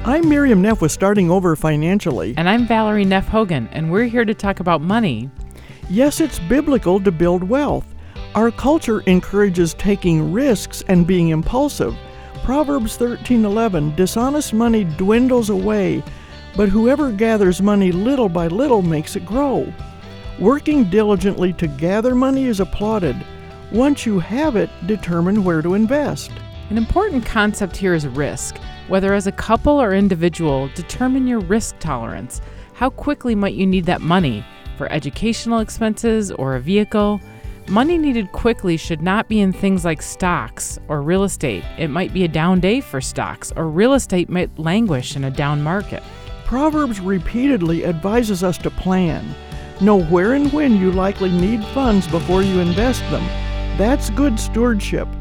I'm Miriam Neff with Starting Over Financially. And I'm Valerie Neff Hogan, and we're here to talk about money. Yes, it's biblical to build wealth. Our culture encourages taking risks and being impulsive. Proverbs 13:11, dishonest money dwindles away, but whoever gathers money little by little makes it grow. Working diligently to gather money is applauded. Once you have it, determine where to invest. An important concept here is risk. Whether as a couple or individual, determine your risk tolerance. How quickly might you need that money? For educational expenses or a vehicle? Money needed quickly should not be in things like stocks or real estate. It might be a down day for stocks, or real estate might languish in a down market. Proverbs repeatedly advises us to plan. Know where and when you likely need funds before you invest them. That's good stewardship.